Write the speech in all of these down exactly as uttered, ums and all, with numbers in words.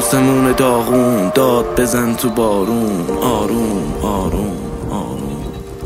آسمون داغون داد بزن تو بارون، آروم آروم آروم.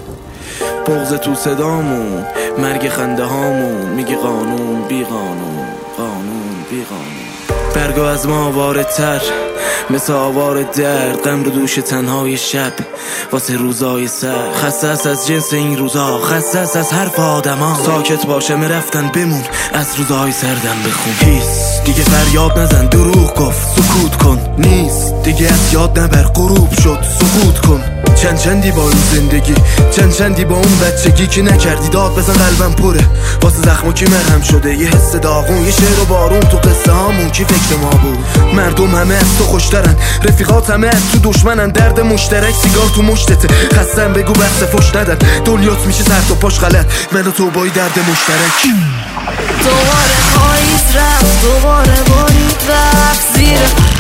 بغض تو صدامون، مرگ خنده هامون، میگه قانون بی قانون، قانون بی قانون. برگا از ما واردتر مثل آوار درد، غم رو دوش تنهای شب واسه روزای سر. خسته است از جنس این روزا، خسته است از حرف آدما. ساکت باشه مرفتن بمون، از روزای سردم بخون. هیس دیگه فریاد نزن، دروغ گفت سکوت کن. نیست دیگه از یاد نبر، غروب شد سکوت کن. چند چندی با این زندگی، چند چندی با اون بچگی که نکردی داد بزن. قلبم پره واسه زخمو کی مرهم شده، یه حس داغون، یه شعر و بارون تو قصه هامون. کی فکر ما بود مردم همه از تو خوشترن، رفیقات همه از تو دشمنن. درد مشترک سیگار تو مشتته، خستم بگو بحث فش ندن. دلیات میشه سر تا پاش غلط، من و تو با درد مشترک. دوباره پاییز رفت، دوباره بارید وقت زیر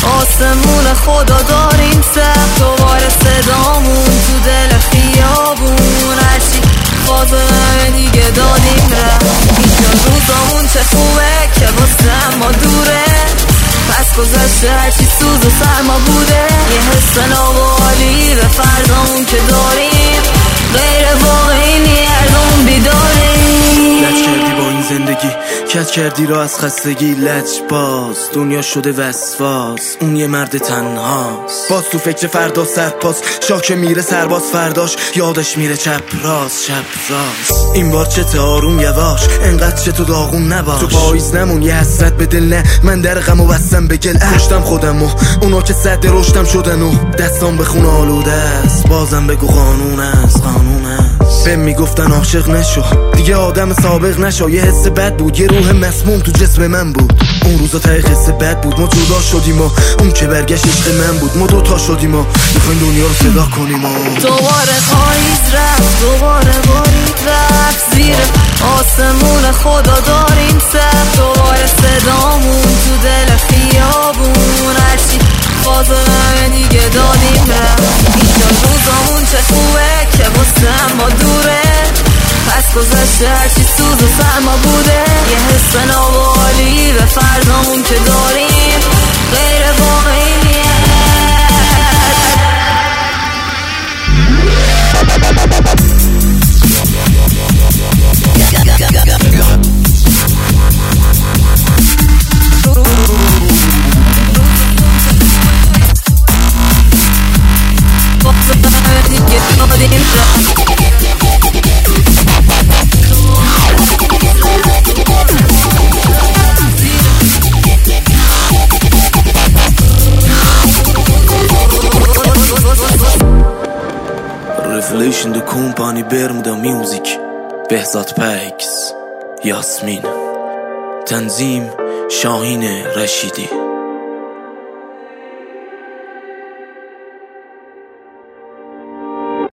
آسمون خدا داریم سخت. دوباره صدامون تو دل خیابون، هرچی خواستم دیگه دادیم رفت. اینجا روزامون چه خوبه که واسه ما دوره، پس گذشته هرچی سوز و سرما بوده. یه حس نابالی به فردامون که داریم، غیر واقعی نیردون بیداریم. لج کردی با این زندگی، کج کردی را از خستگی. لج باز دنیا شده وسواس، اون یه مرد تنهاست. باز تو فکر فردا سرپاس، شاک میره سرباز فرداش، یادش میره چپ راست چپ راست. این بار چه آروم یواش، انقدر چه تو داغون نباش. تو پاییز نمون یه حسرت به دل، نه من در غمو بستم به گل. کشتم خودمو، اونا که صد رشتم شدن و دستام به خون آلوده است. بازم بگو قانون است، قانون است. به میگفتن عاشق نشو دیگه، آدم سابق نشو. یه حس بد بود، یه روح مسموم تو جسم من بود. اون روزا ته قصه بد بود، ما جدا شدیم و اون که برگشت عشق من بود. ما دوتا شدیم و میخوایم دنیا رو صدا کنیم و دوباره پاییز رفت، دوباره بارید وقت زیر آسمون خدا داریم سخت. دوباره صدامون تو دل خیابون، هرچی خواستم دیگه دادیم رفت. اینجا روزامون چه خوبه که واسه ما دوره، پس گذشته هرچی سوز و سرما بوده. یه حس نابالی به فردامون که داریم، غیر واقعیه. Revelation The Company Bermuda Music بهزاد پکس یاسمین تنظیم شاهین رشیدی.